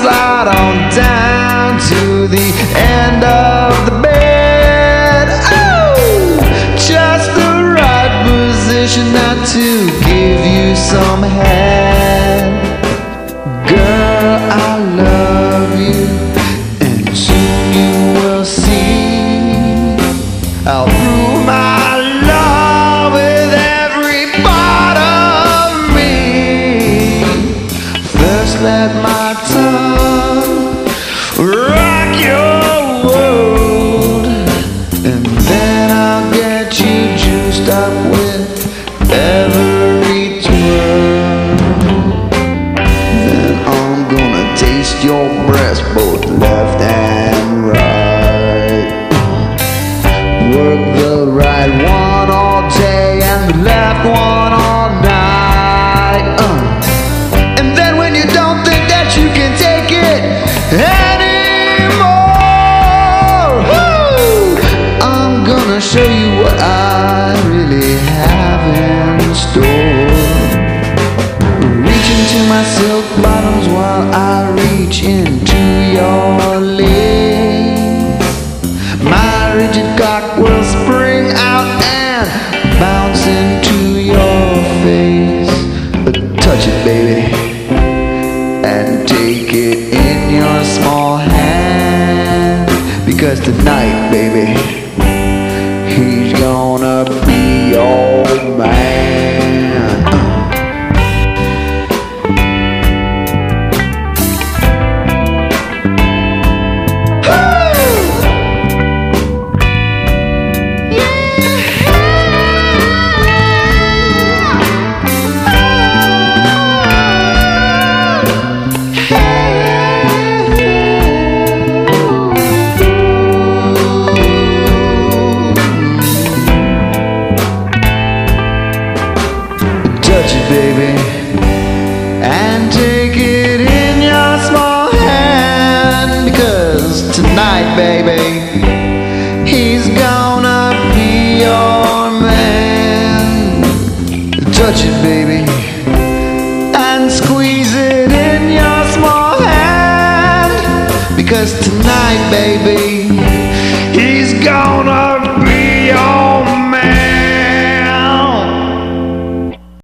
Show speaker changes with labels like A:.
A: slide on down to the end of the bed. Oh, just the right position not to give you some head. Girl, I love you, and soon you will see. I'll prove my love with every part of me. First let my tongue rock your world, and then I'll get you juiced up with every twirl. Then I'm gonna taste your breast, both left and right. Work the right one all day and the left one all night. And then when you don't think that you can take it anymore, I'm gonna show you what I really have in store. Reach into my silk bottoms while I reach into your legs. My rigid cock will spring out and bounce into your face. Touch it, baby, and take it in your small hand. Because tonight, baby, he's gonna be your man. Touch it, baby, and take it in your small hand. Because tonight, baby, he's gonna be your man. Touch it, baby, and squeeze it in your small hand. Because tonight, baby, he's gonna be